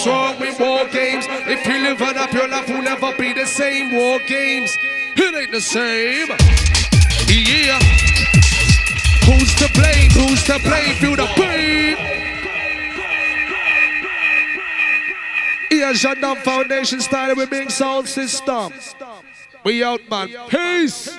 is wrong with war games? If you live on up, your life will never be the same. War games, it ain't the same. Yeah. Who's to blame? Who's to blame? Feel the pain. Here's your dumb foundation style with big sound system. We out, man. Peace.